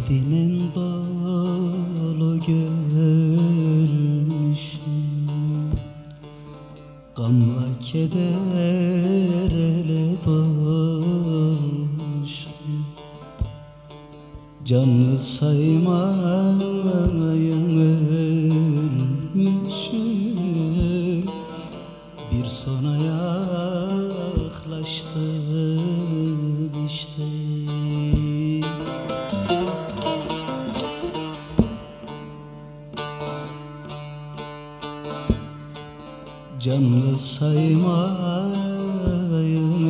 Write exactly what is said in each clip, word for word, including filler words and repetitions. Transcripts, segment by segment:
derdinin dolu gölmüşüm, gamla kederle dolmuşum. Canlı saymayım ölmüşüm, bir sona yaklaştım işte. Canlı saymayım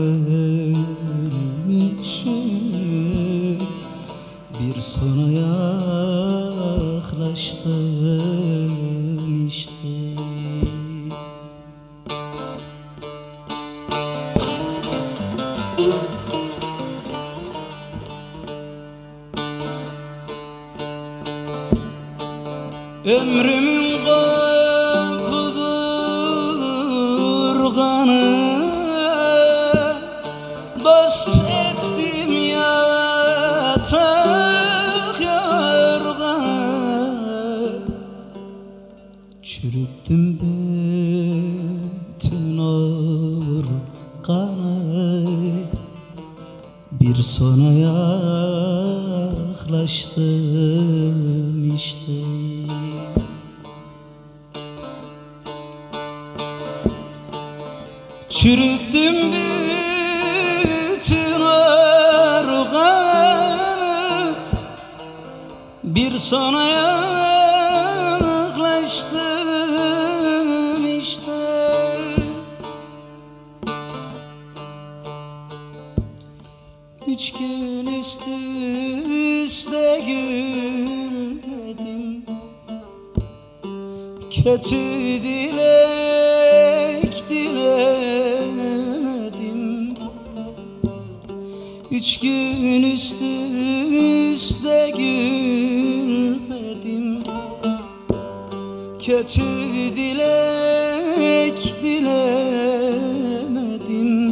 ölmüşüm, bir sona yaklaştım işte. Ömrümün kapıdırganı dost ettim yatak yorganı, çürüttüm bütün organı, bir sona yaklaştım işte. Çürüttüm bütün organı, bir sona yaklaştım işte. Üç gün üst üste gülmedim, kötü dilek dilemedim. Üç gün üst üste gülmedim, kötü dilek dilemedim.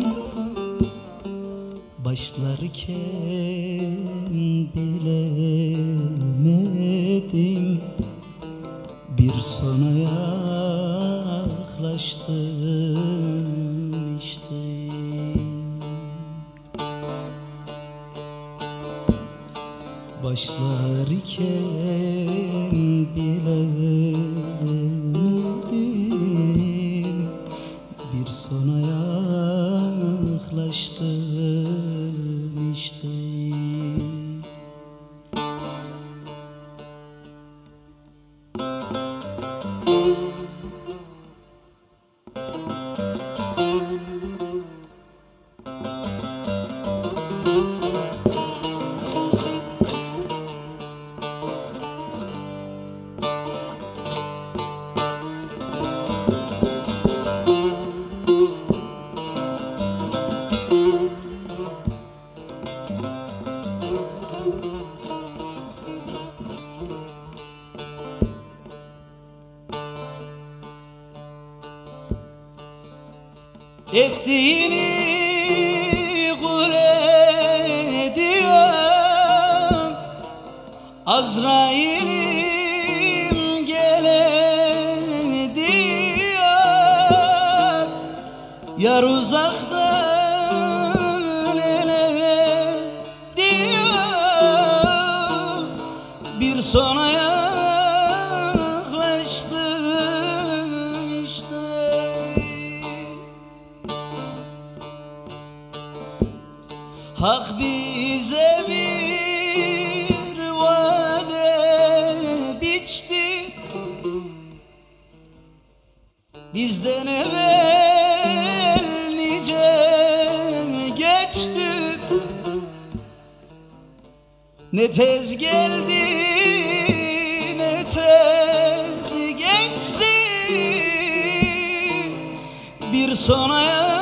Başlarken bilemedim, bir sona yaklaştım işte. Başlarken bilemedim, bir sona yaklaştım işte. Ettiğini kul ediyorum, Azrail'im gele diyor. Yar uzaktan ele diyor, bir sona yaklaştım işte. Hak bize bir vade biçti, bizden evvel nice geçti. Ne tez geldi ne tez geçti, bir sona